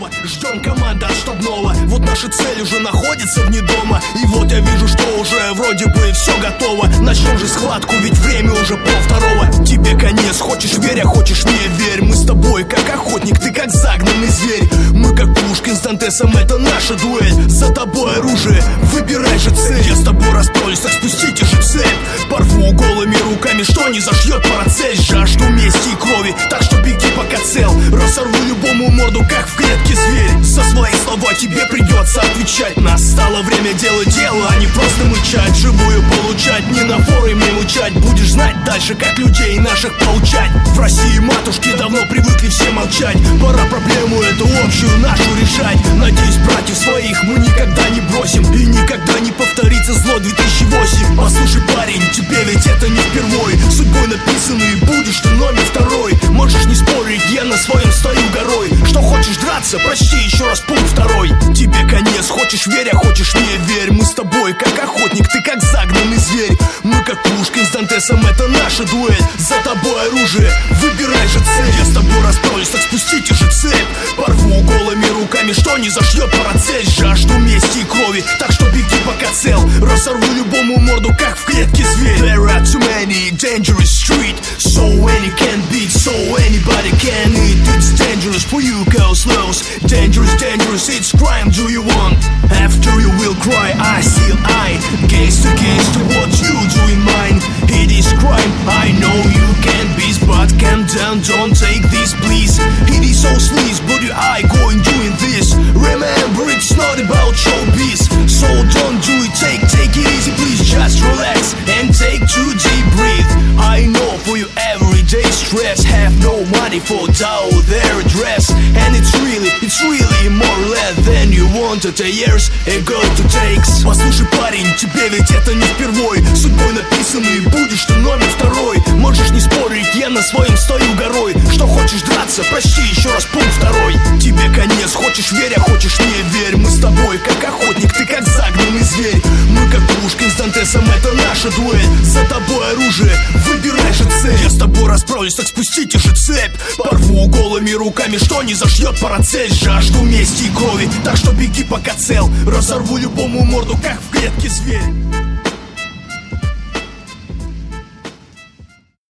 снова ждем команда от штабного. Вот наша цель уже находится вне дома. И вот я вижу, что уже вроде бы все готово. Начнем же схватку, ведь время уже 1:30. Тебе конец, хочешь верь, а хочешь не верь. Мы с тобой как охотник, ты как загнанный зверь. Мы как Пушкин с Дантесом, это наша дуэль. За тобой оружие, выбирай же цель. Я с тобой расправлюсь, так спустите же цепь. Порву голыми руками, что не зашьет парацель. Жажду мести и крови, так что беги пока цел. Разорву любому морду, как в клетке зверь. За свои слова тебе придется отвечать. Настало время делать дело, а не просто мычать. Живую получать, не на форуме мучать. Будешь знать дальше, как людей наших поучать. В России матушки давно привыкли все молчать. Пора проблему эту общую нашу решать. Надеюсь, братьев своих мы никогда не бросим. И никогда не повторится зло 2008. Послушай, парень, тебе ведь это не впервой. Судьбой написанный будешь ты номер 2. Можешь не спорить, я на своем стою горой. Что хочешь драться, прочти еще раз пункт 2. Тебе конец, хочешь верь, а хочешь не верь. Мы с тобой как охотник, ты как загнанный зверь. Мы как Пушкин с Дантесом, это наша дуэль. За тобой оружие, выбирай же цель. Я с тобой расправлюсь, так спустите же цепь. Порву голыми руками, что не зашьет парацель. Жажду мести и крови, так что беги пока цел. Разорву любому морду, как в клетке зверь. There are too many dangerous street, so any can beat, so anybody can eat. It's dangerous for you, girls, lows. Dangerous, dangerous, it's crime, do you want? After you will cry, I still eye. Gaze to what you do in mine. It is crime, I know you can beat, but calm down, don't take this please. It is so sleaze, but your eye going doing this. Remember, it's not about showbiz, so don't do it, take it easy please. Just relax and take 2 deep breath. I know for your everyday stress, have no money for dough, their address. And it's really more or less than you wanted a years ago to takes. Послушай, парень, тебе ведь это не впервой. Судьбой написанный будешь ты номер 2. Можешь не спорить, я на своем стою горой. Что хочешь драться, прочти еще раз пункт 2. Тебе конец, хочешь верь, а хочешь не верь. Мы с тобой как охотник, ты как загнанный зверь. Мы как Пушкин с Дантесом, это наша дуэль. За тобой оружие, выбирай же цель. Я с тобой расправлюсь, так спустите же цепь. Порву голыми руками, что не зашьет парацель. Жажду мести и крови, так что беги пока цел. Разорву любому морду, как в клетке зверь.